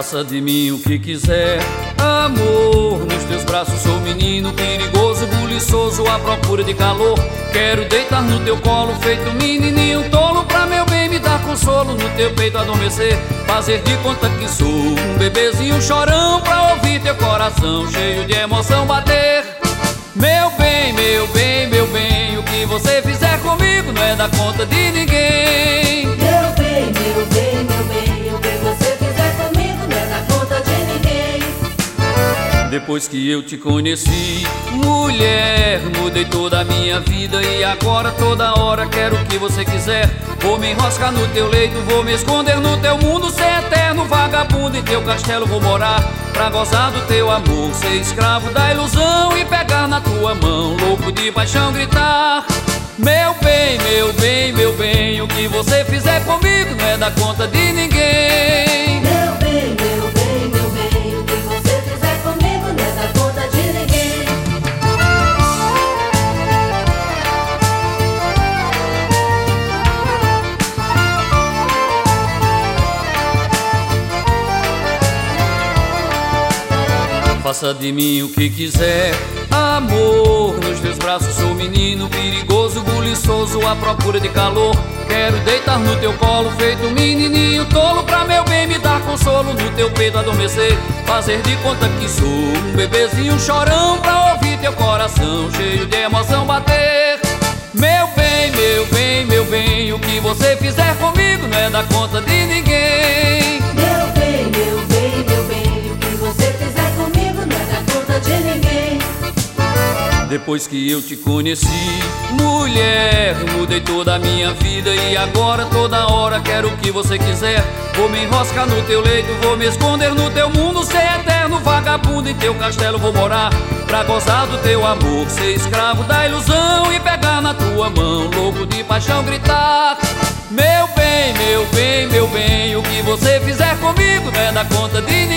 Faça de mim o que quiser, amor. Nos teus braços sou menino perigoso, buliçoso, à procura de calor. Quero deitar no teu colo, feito menininho tolo, pra meu bem me dar consolo, no teu peito adormecer, fazer de conta que sou um bebezinho chorão, pra ouvir teu coração cheio de emoção bater. Meu bem, meu bem, meu bem, o que você fizer comigo não é da conta de ninguém. Meu bem, meu bem, meu bem, o que você fizer comigo não é da conta de ninguém. Depois que eu te conheci, mulher, mudei toda a minha vida e agora toda hora quero o que você quiser. Vou me enroscar no teu leito, vou me esconder no teu mundo, ser eterno vagabundo, em teu castelo vou morar, pra gozar do teu amor, ser escravo da ilusão e pegar na tua mão, louco de paixão, gritar: meu bem, meu bem, meu bem, o que você fizer comigo não é da conta de ninguém. Meu bem, meu bem, meu bem, o que você fizer comigo não é da conta de ninguém. Faça de mim o que quiser, amor. Nos teus braços sou menino perigoso, buliçoso, à procura de calor. Quero deitar no teu colo, feito menininho tolo, pra meu bem me dar consolo, no teu peito adormecer, fazer de conta que sou um bebezinho chorão, pra ouvir teu coração cheio de emoção bater. Meu bem, meu bem, meu bem, o que você fizer comigo não é da conta de ninguém. Meu bem, meu bem, meu bem, o que você fizer comigo não é da conta de ninguém. Depois que eu te conheci, mulher, mudei toda a minha vida e agora toda hora quero o que você quiser. Vou me enroscar no teu leito, vou me esconder no teu mundo, ser eterno vagabundo, em teu castelo vou morar, pra gozar do teu amor, ser escravo da ilusão e pegar na tua mão, louco de paixão, gritar: meu bem, meu bem, meu bem, o que você fizer comigo não é da conta de ninguém.